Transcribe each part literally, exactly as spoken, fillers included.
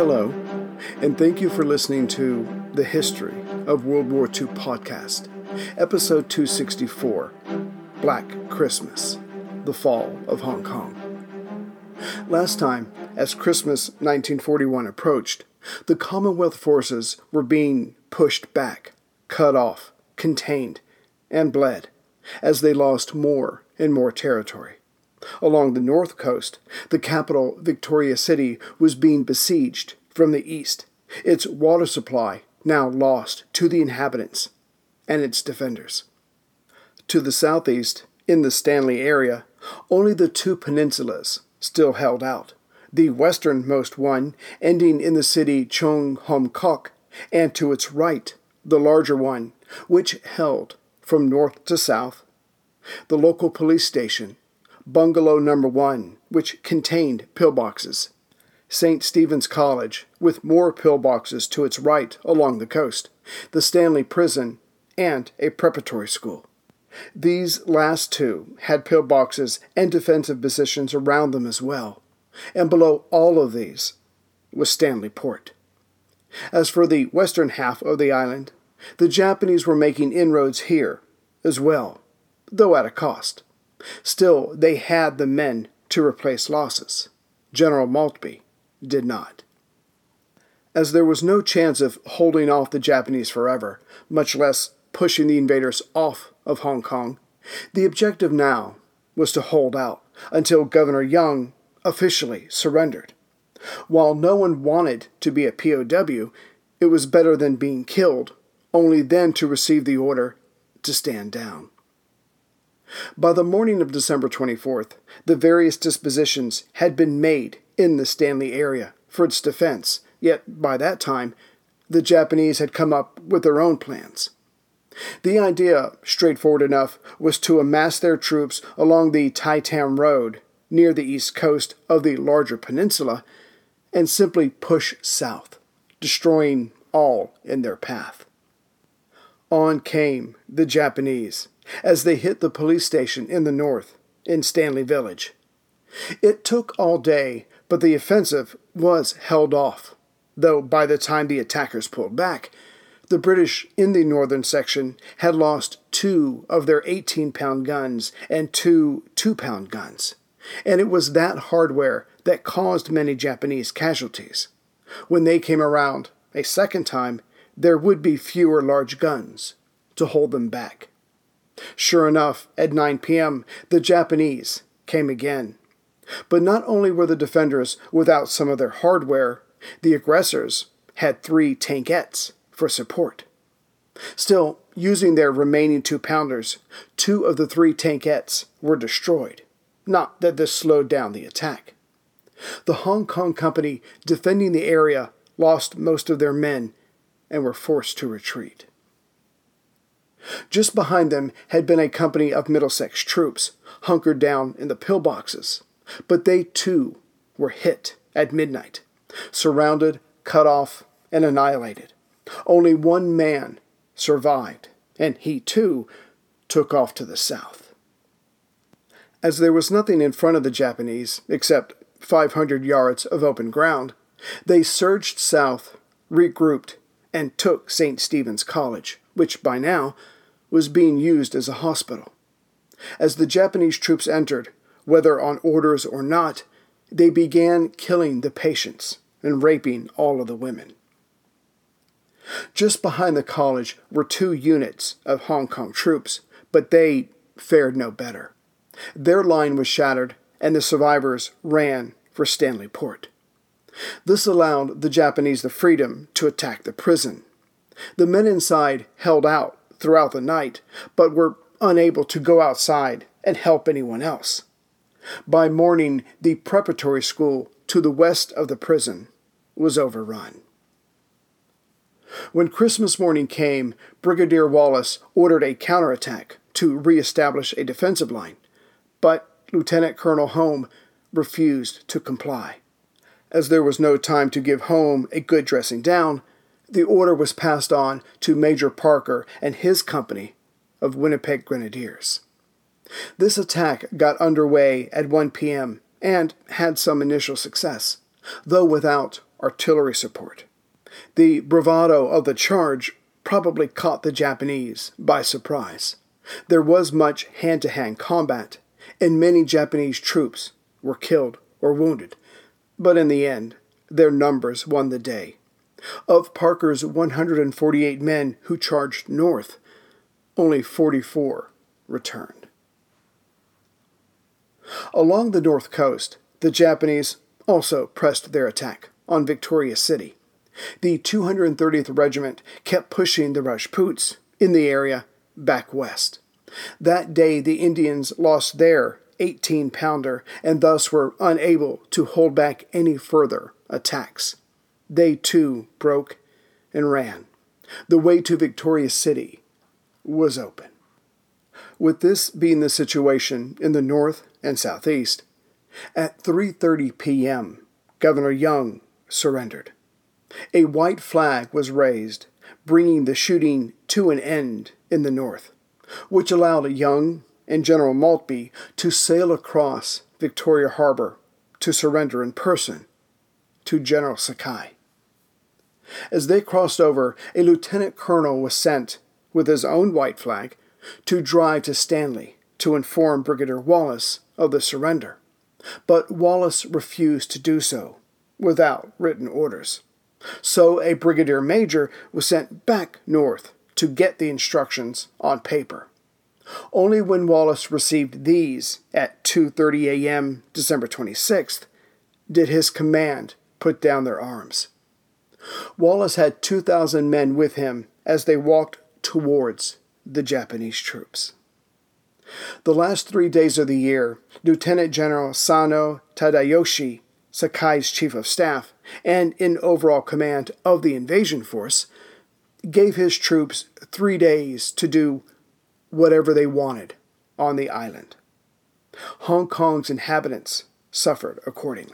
Hello, and thank you for listening to the History of World War Two podcast, episode two sixty-four, Black Christmas, the Fall of Hong Kong. Last time, as Christmas nineteen forty-one approached, the Commonwealth forces were being pushed back, cut off, contained, and bled, as they lost more and more territory. Along the north coast, the capital, Victoria City, was being besieged from the east, its water supply now lost to the inhabitants and its defenders. To the southeast, in the Stanley area, only the two peninsulas still held out, the westernmost one ending in the city Chung Hom Kok, and to its right, the larger one, which held, from north to south, the local police station, Bungalow Number One, which contained pillboxes, Saint Stephen's College, with more pillboxes to its right along the coast, the Stanley Prison, and a preparatory school. These last two had pillboxes and defensive positions around them as well, and below all of these was Stanley Port. As for the western half of the island, the Japanese were making inroads here as well, though at a cost. Still, they had the men to replace losses. General Maltby did not. As there was no chance of holding off the Japanese forever, much less pushing the invaders off of Hong Kong, the objective now was to hold out until Governor Young officially surrendered. While no one wanted to be a P O W, it was better than being killed, only then to receive the order to stand down. By the morning of December twenty-fourth, the various dispositions had been made in the Stanley area for its defense, yet by that time, the Japanese had come up with their own plans. The idea, straightforward enough, was to amass their troops along the Tai Tam Road, near the east coast of the larger peninsula, and simply push south, destroying all in their path. On came the Japanese, as they hit the police station in the north, in Stanley Village. It took all day, but the offensive was held off, though by the time the attackers pulled back, the British in the northern section had lost two of their eighteen-pound guns and two two-pound guns, and it was that hardware that caused many Japanese casualties. When they came around a second time, there would be fewer large guns to hold them back. Sure enough, at nine p.m., the Japanese came again. But not only were the defenders without some of their hardware, the aggressors had three tankettes for support. Still, using their remaining two-pounders, two of the three tankettes were destroyed. Not that this slowed down the attack. The Hong Kong Company defending the area lost most of their men and were forced to retreat. Just behind them had been a company of Middlesex troops, hunkered down in the pillboxes, but they too were hit at midnight, surrounded, cut off, and annihilated. Only one man survived, and he too took off to the south. As there was nothing in front of the Japanese except five hundred yards of open ground, they surged south, regrouped, and took Saint Stephen's College, which by now was being used as a hospital. As the Japanese troops entered, whether on orders or not, they began killing the patients and raping all of the women. Just behind the college were two units of Hong Kong troops, but they fared no better. Their line was shattered, and the survivors ran for Stanley Port. This allowed the Japanese the freedom to attack the prison. The men inside held out throughout the night, but were unable to go outside and help anyone else. By morning, the preparatory school to the west of the prison was overrun. When Christmas morning came, Brigadier Wallace ordered a counterattack to reestablish a defensive line, but Lieutenant Colonel Home refused to comply. As there was no time to give Home a good dressing down, the order was passed on to Major Parker and his company of Winnipeg Grenadiers. This attack got underway at one p.m. and had some initial success, though without artillery support. The bravado of the charge probably caught the Japanese by surprise. There was much hand-to-hand combat, and many Japanese troops were killed or wounded, but in the end, their numbers won the day. Of Parker's one hundred forty-eight men who charged north, only forty-four returned. Along the north coast, the Japanese also pressed their attack on Victoria City. The two hundred thirtieth Regiment kept pushing the Rajputs in the area back west. That day, the Indians lost their eighteen-pounder and thus were unable to hold back any further attacks. They, too, broke and ran. The way to Victoria City was open. With this being the situation in the north and southeast, at three thirty p.m., Governor Young surrendered. A white flag was raised, bringing the shooting to an end in the north, which allowed Young and General Maltby to sail across Victoria Harbor to surrender in person to General Sakai. As they crossed over, a lieutenant colonel was sent with his own white flag to drive to Stanley to inform Brigadier Wallace of the surrender. But Wallace refused to do so without written orders. So a brigadier major was sent back north to get the instructions on paper. Only when Wallace received these at two thirty a.m. December twenty-sixth did his command put down their arms. Wallace had two thousand men with him as they walked towards the Japanese troops. The last three days of the year, Lieutenant General Sano Tadayoshi, Sakai's chief of staff and in overall command of the invasion force, gave his troops three days to do whatever they wanted on the island. Hong Kong's inhabitants suffered accordingly.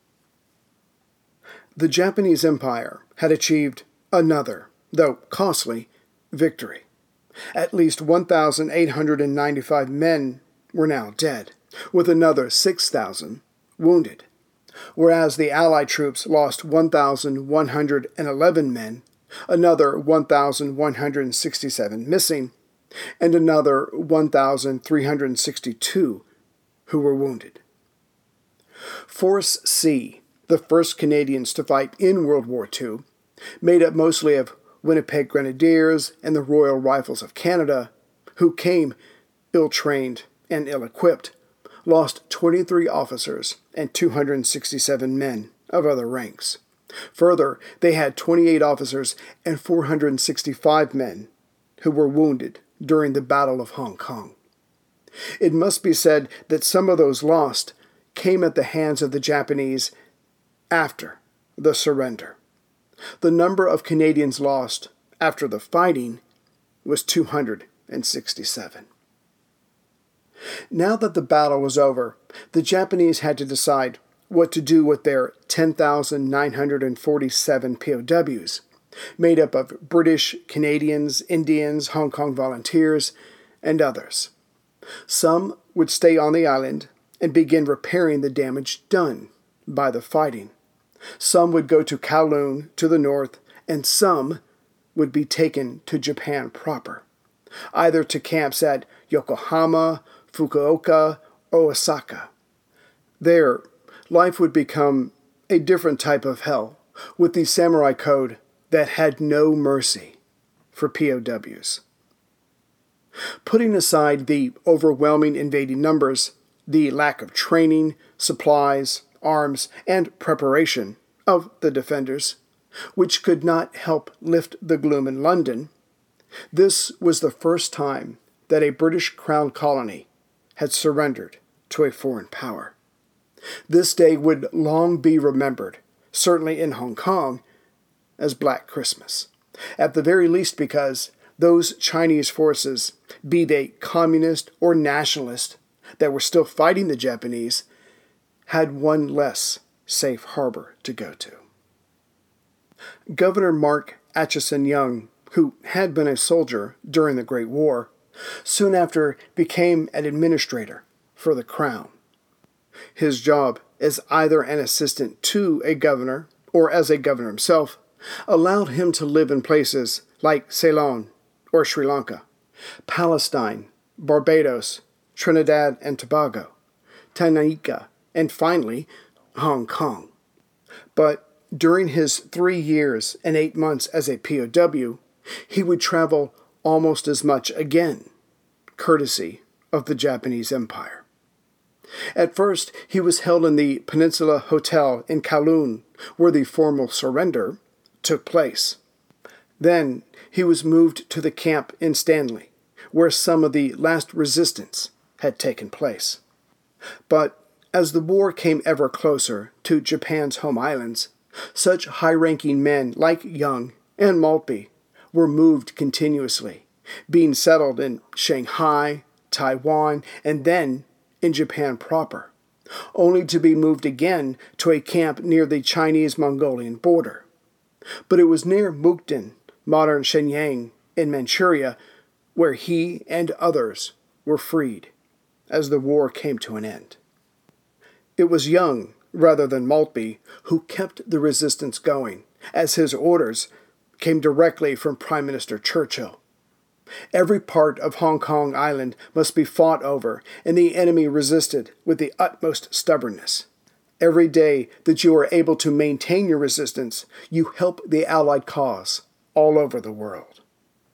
The Japanese Empire had achieved another, though costly, victory. At least one thousand eight hundred ninety-five men were now dead, with another six thousand wounded, whereas the Allied troops lost one thousand one hundred eleven men, another one thousand one hundred sixty-seven missing, and another one thousand three hundred sixty-two who were wounded. Force C, the first Canadians to fight in World War Two, made up mostly of Winnipeg Grenadiers and the Royal Rifles of Canada, who came ill-trained and ill-equipped, lost twenty-three officers and two hundred sixty-seven men of other ranks. Further, they had twenty-eight officers and four hundred sixty-five men who were wounded during the Battle of Hong Kong. It must be said that some of those lost came at the hands of the Japanese after the surrender. The number of Canadians lost after the fighting was two hundred sixty-seven. Now that the battle was over, the Japanese had to decide what to do with their ten thousand nine hundred forty-seven P O Ws, made up of British, Canadians, Indians, Hong Kong volunteers, and others. Some would stay on the island and begin repairing the damage done by the fighting. Some would go to Kowloon to the north, and some would be taken to Japan proper, either to camps at Yokohama, Fukuoka, or Osaka. There, life would become a different type of hell, with the samurai code that had no mercy for P O Ws. Putting aside the overwhelming invading numbers, the lack of training, supplies, arms, and preparation of the defenders, which could not help lift the gloom in London, this was the first time that a British Crown colony had surrendered to a foreign power. This day would long be remembered, certainly in Hong Kong, as Black Christmas, at the very least because those Chinese forces, be they communist or nationalist, that were still fighting the Japanese, had one less safe harbor to go to. Governor Mark Atchison Young, who had been a soldier during the Great War, soon after became an administrator for the Crown. His job as either an assistant to a governor or as a governor himself allowed him to live in places like Ceylon or Sri Lanka, Palestine, Barbados, Trinidad and Tobago, Tanganyika, and finally, Hong Kong. But during his three years and eight months as a P O W, he would travel almost as much again, courtesy of the Japanese Empire. At first, he was held in the Peninsula Hotel in Kowloon, where the formal surrender took place. Then he was moved to the camp in Stanley, where some of the last resistance had taken place. But as the war came ever closer to Japan's home islands, such high-ranking men like Young and Maltby were moved continuously, being settled in Shanghai, Taiwan, and then in Japan proper, only to be moved again to a camp near the Chinese-Mongolian border. But it was near Mukden, modern Shenyang, in Manchuria, where he and others were freed as the war came to an end. It was Young, rather than Maltby, who kept the resistance going, as his orders came directly from Prime Minister Churchill. Every part of Hong Kong Island must be fought over, and the enemy resisted with the utmost stubbornness. Every day that you are able to maintain your resistance, you help the Allied cause all over the world.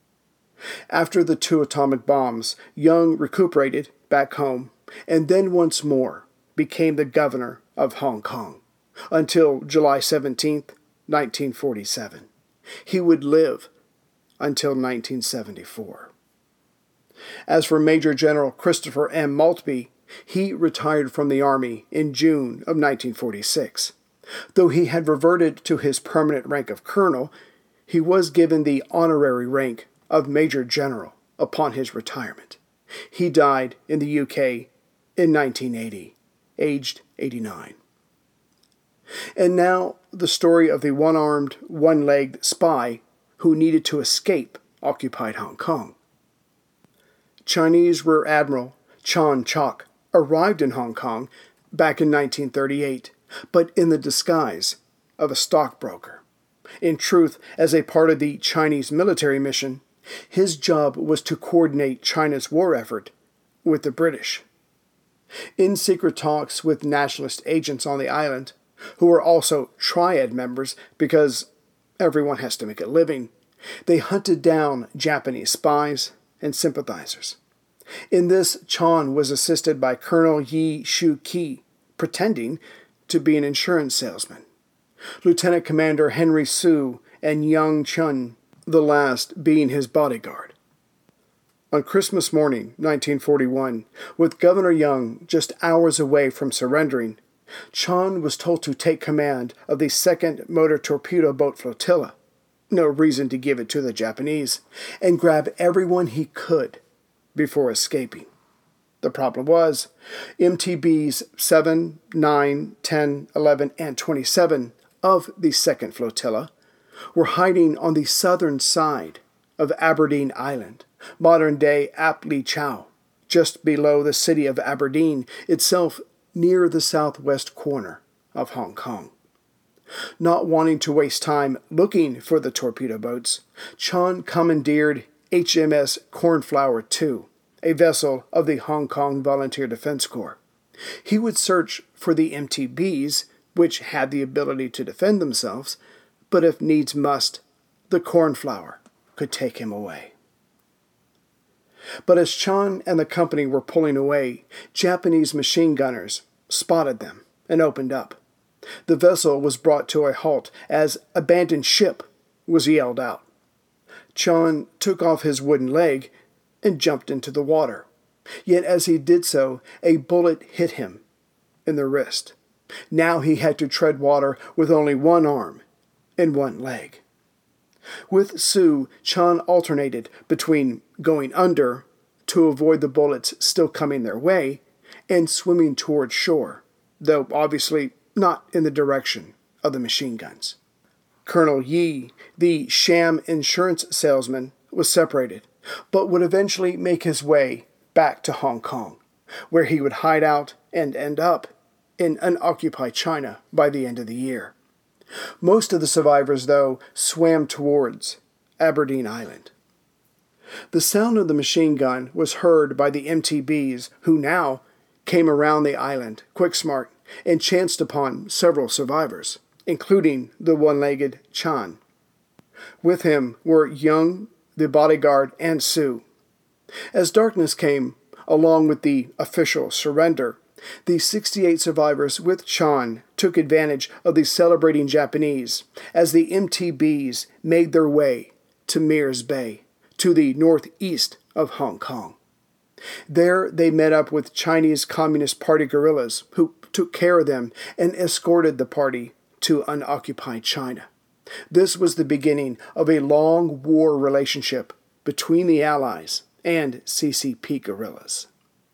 After the two atomic bombs, Young recuperated back home, and then once more became the governor of Hong Kong, until July seventeenth, nineteen forty-seven. He would live until nineteen seventy-four. As for Major General Christopher M. Maltby, he retired from the Army in June of nineteen forty-six. Though he had reverted to his permanent rank of colonel, he was given the honorary rank of Major General upon his retirement. He died in the U K in nineteen eighty, aged eighty-nine. And now the story of the one-armed, one-legged spy who needed to escape occupied Hong Kong. Chinese Rear Admiral Chan Chok arrived in Hong Kong back in nineteen thirty-eight, but in the disguise of a stockbroker. In truth, as a part of the Chinese military mission, his job was to coordinate China's war effort with the British. In secret talks with nationalist agents on the island, who were also triad members because everyone has to make a living, they hunted down Japanese spies and sympathizers. In this, Chan was assisted by Colonel Yi Shu-ki, pretending to be an insurance salesman, Lieutenant Commander Henry Su, and Yang Chun, the last being his bodyguard. On Christmas morning, nineteen forty-one, with Governor Young just hours away from surrendering, Chan was told to take command of the second Motor Torpedo Boat Flotilla, no reason to give it to the Japanese, and grab everyone he could before escaping. The problem was, M T Bs seven, nine, ten, eleven, and twenty-seven of the second flotilla were hiding on the southern side of Aberdeen Island, modern-day Ap Lee Chow, just below the city of Aberdeen, itself near the southwest corner of Hong Kong. Not wanting to waste time looking for the torpedo boats, Chan commandeered H M S Cornflower two, a vessel of the Hong Kong Volunteer Defense Corps. He would search for the M T Bs, which had the ability to defend themselves, but if needs must, the Cornflower could take him away. But as Chan and the company were pulling away, Japanese machine gunners spotted them and opened up. The vessel was brought to a halt as "abandoned ship" was yelled out. Chan took off his wooden leg and jumped into the water. Yet as he did so, a bullet hit him in the wrist. Now he had to tread water with only one arm and one leg. With Su, Chan alternated between going under to avoid the bullets still coming their way and swimming toward shore, though obviously not in the direction of the machine guns. Colonel Yi, the sham insurance salesman, was separated, but would eventually make his way back to Hong Kong, where he would hide out and end up in unoccupied China by the end of the year. Most of the survivors, though, swam towards Aberdeen Island. The sound of the machine gun was heard by the M T Bs, who now came around the island, quick-smart, and chanced upon several survivors, including the one-legged Chan. With him were Young, the bodyguard, and Sue. As darkness came, along with the official surrender, the sixty-eight survivors with Chan took advantage of the celebrating Japanese as the M T Bs made their way to Mirs Bay, to the northeast of Hong Kong. There they met up with Chinese Communist Party guerrillas who took care of them and escorted the party to unoccupied China. This was the beginning of a long war relationship between the Allies and C C P guerrillas.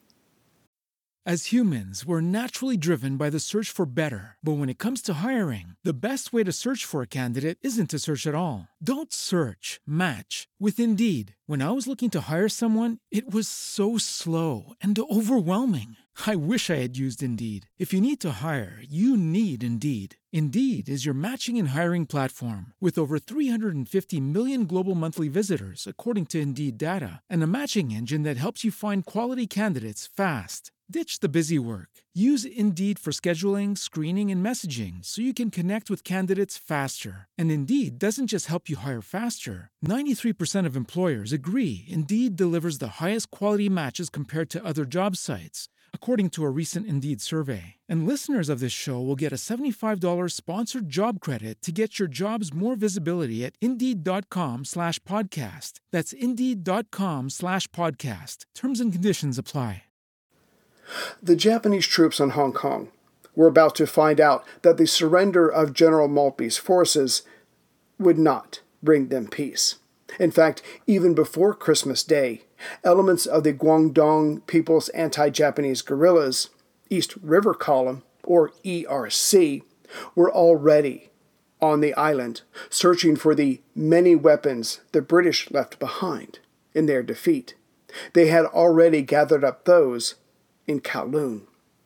As humans, we're naturally driven by the search for better. But when it comes to hiring, the best way to search for a candidate isn't to search at all. Don't search, match with Indeed. When I was looking to hire someone, it was so slow and overwhelming. I wish I had used Indeed. If you need to hire, you need Indeed. Indeed is your matching and hiring platform with over three hundred fifty million global monthly visitors, according to Indeed data, and a matching engine that helps you find quality candidates fast. Ditch the busy work. Use Indeed for scheduling, screening, and messaging so you can connect with candidates faster. And Indeed doesn't just help you hire faster. ninety-three percent of employers agree Indeed delivers the highest quality matches compared to other job sites, according to a recent Indeed survey. And listeners of this show will get a seventy-five dollars sponsored job credit to get your jobs more visibility at Indeed.com slash podcast. That's Indeed.com slash podcast. Terms and conditions apply. The Japanese troops on Hong Kong were about to find out that the surrender of General Maltby's forces would not bring them peace. In fact, even before Christmas Day, elements of the Guangdong People's Anti-Japanese Guerrillas, East River Column, or E R C, were already on the island, searching for the many weapons the British left behind in their defeat. They had already gathered up those in Kowloon.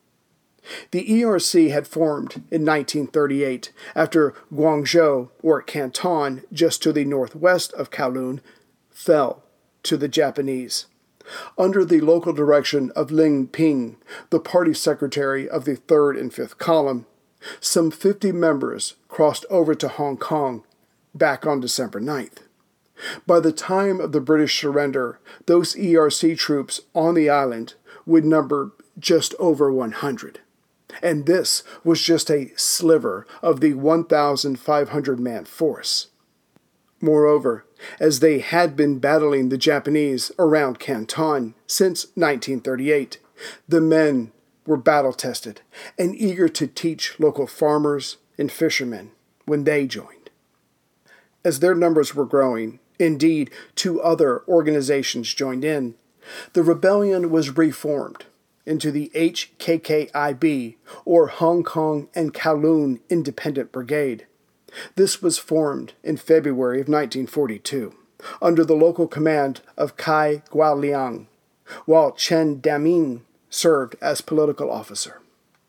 The E R C had formed in nineteen thirty-eight after Guangzhou, or Canton, just to the northwest of Kowloon, fell to the Japanese. Under the local direction of Ling Ping, the party secretary of the third and fifth Column, some fifty members crossed over to Hong Kong back on December ninth. By the time of the British surrender, those E R C troops on the island would number just over one hundred. And this was just a sliver of the one thousand five hundred man force. Moreover, as they had been battling the Japanese around Canton since nineteen thirty-eight, the men were battle-tested and eager to teach local farmers and fishermen when they joined. As their numbers were growing, indeed, two other organizations joined in, the rebellion was reformed into the H K K I B, or Hong Kong and Kowloon Independent Brigade. This was formed in February of nineteen forty-two, under the local command of Cai Guoliang, while Chen Daming served as political officer.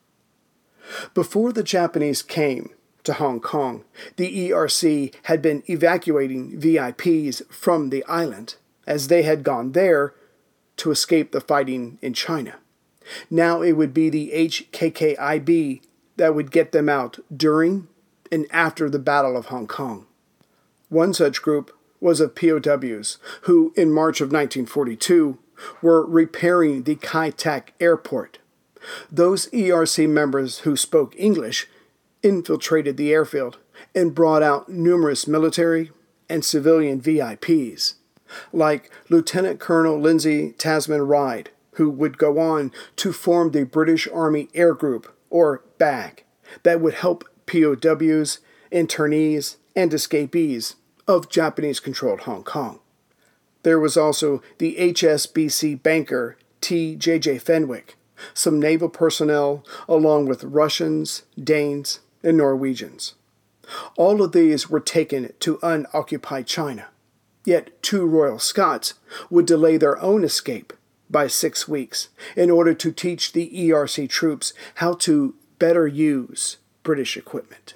Before the Japanese came to Hong Kong, the E R C had been evacuating V I Ps from the island, as they had gone there to escape the fighting in China. Now it would be the H K K I B that would get them out during and after the Battle of Hong Kong. One such group was of P O Ws who, in March of nineteen forty-two, were repairing the Kai Tak airport. Those E R C members who spoke English infiltrated the airfield and brought out numerous military and civilian V I Ps, like Lieutenant Colonel Lindsay Tasman Ride, who would go on to form the British Army Air Group, or B A G, that would help P O Ws, internees, and escapees of Japanese-controlled Hong Kong. There was also the H S B C banker T J J Fenwick, some naval personnel, along with Russians, Danes, and Norwegians. All of these were taken to unoccupied China, yet two Royal Scots would delay their own escape by six weeks in order to teach the E R C troops how to better use British equipment.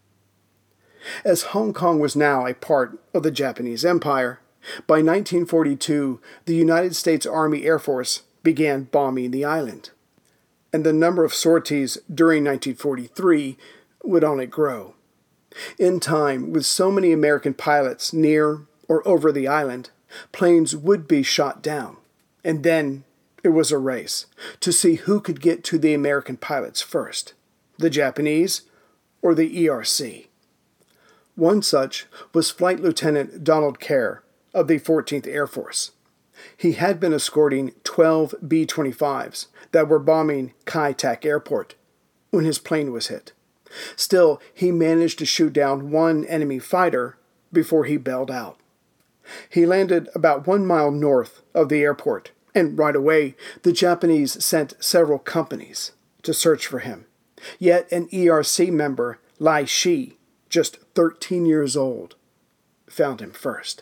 As Hong Kong was now a part of the Japanese Empire, by nineteen forty-two, the United States Army Air Force began bombing the island, and the number of sorties during nineteen forty-three would only grow. In time, with so many American pilots near or over the island, planes would be shot down, and then it was a race to see who could get to the American pilots first, the Japanese or the E R C. One such was Flight Lieutenant Donald Kerr of the fourteenth Air Force. He had been escorting twelve B twenty-fives that were bombing Kai Tak Airport when his plane was hit. Still, he managed to shoot down one enemy fighter before he bailed out. He landed about one mile north of the airport, and right away the Japanese sent several companies to search for him. Yet an E R C member, Lai Shi, just thirteen years old, found him first.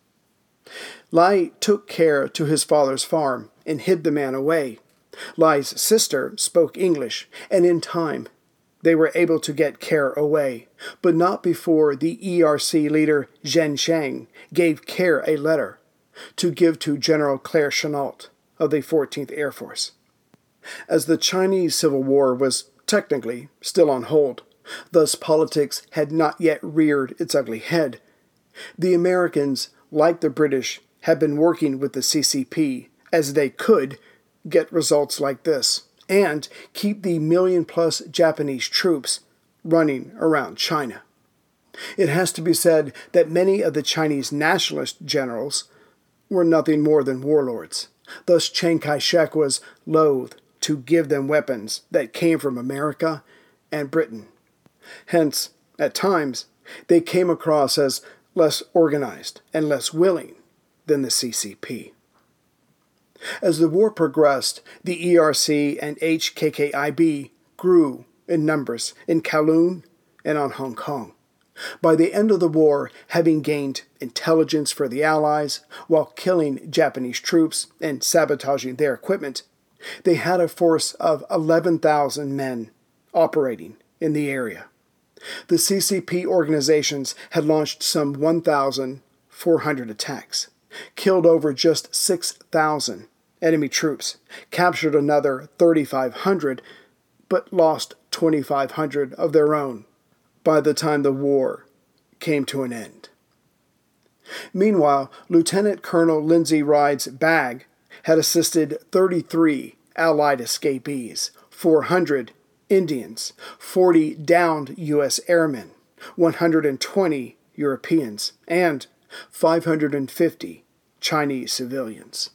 Lai took Kerr to his father's farm and hid the man away. Lai's sister spoke English, and in time they were able to get Kerr away, but not before the E R C leader Zhen Sheng gave Kerr a letter to give to General Claire Chennault of the fourteenth Air Force. As the Chinese Civil War was technically still on hold, thus politics had not yet reared its ugly head, the Americans, like the British, had been working with the C C P as they could get results like this and keep the million-plus Japanese troops running around China. It has to be said that many of the Chinese nationalist generals were nothing more than warlords. Thus Chiang Kai-shek was loath to give them weapons that came from America and Britain. Hence, at times, they came across as less organized and less willing than the C C P. As the war progressed, the E R C and H K K I B grew in numbers in Kowloon and on Hong Kong. By the end of the war, having gained intelligence for the Allies while killing Japanese troops and sabotaging their equipment, they had a force of eleven thousand men operating in the area. The C C P organizations had launched some one thousand four hundred attacks, killed over just six thousand enemy troops, captured another thirty-five hundred, but lost twenty-five hundred of their own by the time the war came to an end. Meanwhile, Lieutenant Colonel Lindsay Ride's BAG had assisted thirty-three Allied escapees, four hundred Indians, forty downed U S airmen, one hundred twenty Europeans, and five hundred fifty Chinese civilians.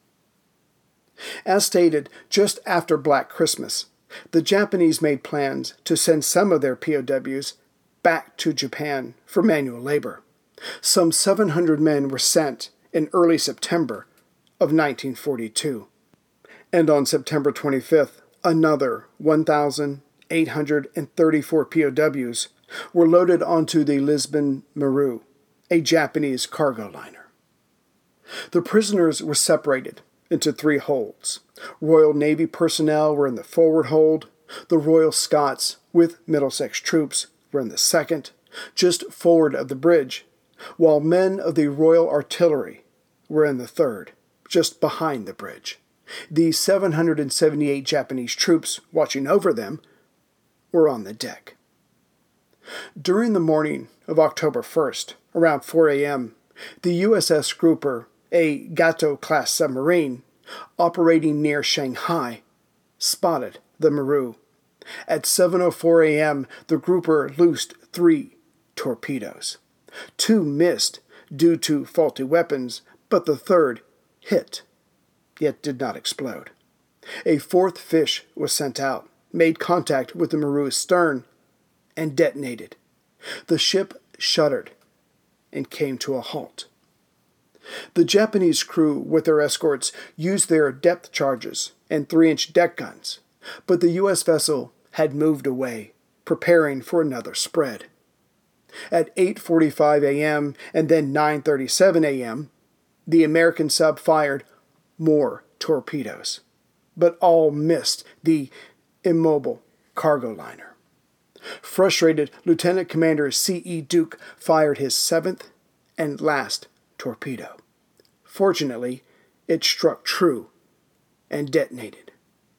As stated, just after Black Christmas, the Japanese made plans to send some of their P O Ws back to Japan for manual labor. Some seven hundred men were sent in early September of nineteen forty-two. And on September twenty-fifth, another one thousand eight hundred thirty-four P O Ws were loaded onto the Lisbon Maru, a Japanese cargo liner. The prisoners were separated into three holds. Royal Navy personnel were in the forward hold. The Royal Scots, with Middlesex troops, were in the second, just forward of the bridge, while men of the Royal Artillery were in the third, just behind the bridge. The seven hundred seventy-eight Japanese troops watching over them were on the deck. During the morning of October first, around four a.m., the U S S Grouper, a Gato-class submarine, operating near Shanghai, spotted the Maru. At seven oh four a.m., the Grouper loosed three torpedoes. Two missed due to faulty weapons, but the third hit, yet did not explode. A fourth fish was sent out, made contact with the Maru's stern, and detonated. The ship shuddered and came to a halt. The Japanese crew, with their escorts, used their depth charges and three-inch deck guns, but the U S vessel had moved away, preparing for another spread. At eight forty-five a.m. and then nine thirty-seven a.m., the American sub fired more torpedoes, but all missed the immobile cargo liner. Frustrated, Lieutenant Commander C E Duke fired his seventh and last torpedo. Fortunately, it struck true and detonated.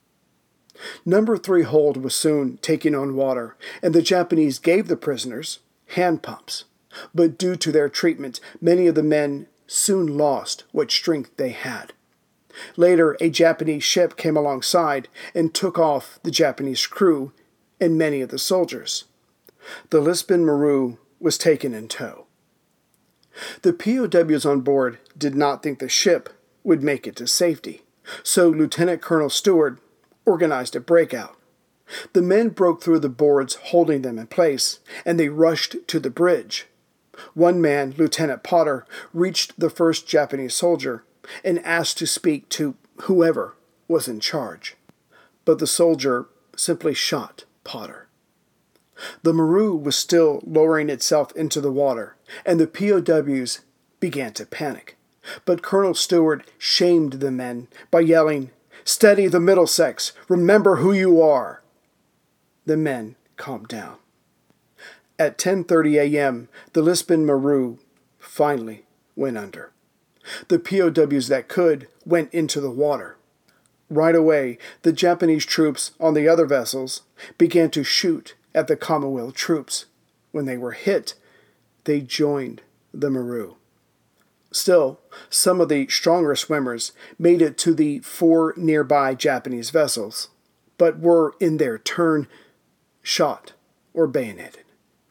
Number three hold was soon taking on water, and the Japanese gave the prisoners hand pumps. But due to their treatment, many of the men soon lost what strength they had. Later, a Japanese ship came alongside and took off the Japanese crew and many of the soldiers. The Lisbon Maru was taken in tow. The P O Ws on board did not think the ship would make it to safety, so Lieutenant Colonel Stewart organized a breakout. The men broke through the boards holding them in place, and they rushed to the bridge. One man, Lieutenant Potter, reached the first Japanese soldier and asked to speak to whoever was in charge. But the soldier simply shot Potter. The Maru was still lowering itself into the water, and the P O Ws began to panic. But Colonel Stewart shamed the men by yelling, "Steady the Middlesex! Remember who you are!" The men calmed down. At ten thirty a.m., the Lisbon Maru finally went under. The P O Ws that could went into the water. Right away, the Japanese troops on the other vessels began to shoot at the Commonwealth troops. When they were hit, they joined the Maru. Still, some of the stronger swimmers made it to the four nearby Japanese vessels, but were in their turn shot or bayoneted.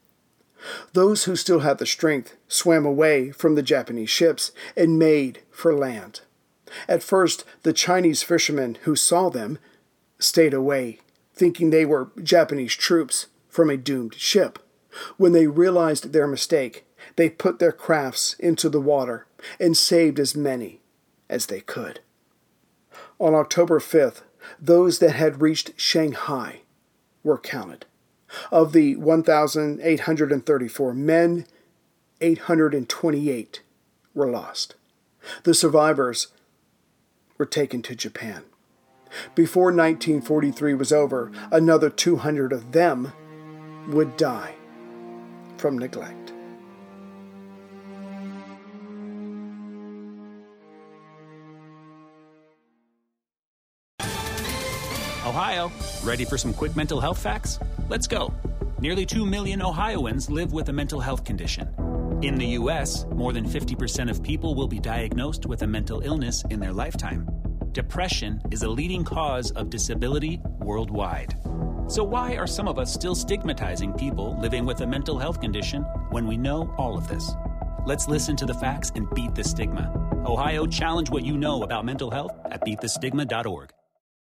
Those who still had the strength swam away from the Japanese ships and made for land. At first, the Chinese fishermen who saw them stayed away, thinking they were Japanese troops from a doomed ship. When they realized their mistake, they put their crafts into the water and saved as many as they could. On October fifth, those that had reached Shanghai were counted. Of the one thousand eight hundred thirty-four men, eight hundred twenty-eight were lost. The survivors were taken to Japan. Before nineteen forty-three was over, another two hundred of them would die from neglect. Ohio, ready for some quick mental health facts? Let's go. Nearly two million Ohioans live with a mental health condition. In the U S, more than fifty percent of people will be diagnosed with a mental illness in their lifetime. Depression is a leading cause of disability worldwide. So why are some of us still stigmatizing people living with a mental health condition when we know all of this? Let's listen to the facts and beat the stigma. Ohio, challenge what you know about mental health at beat the stigma dot org.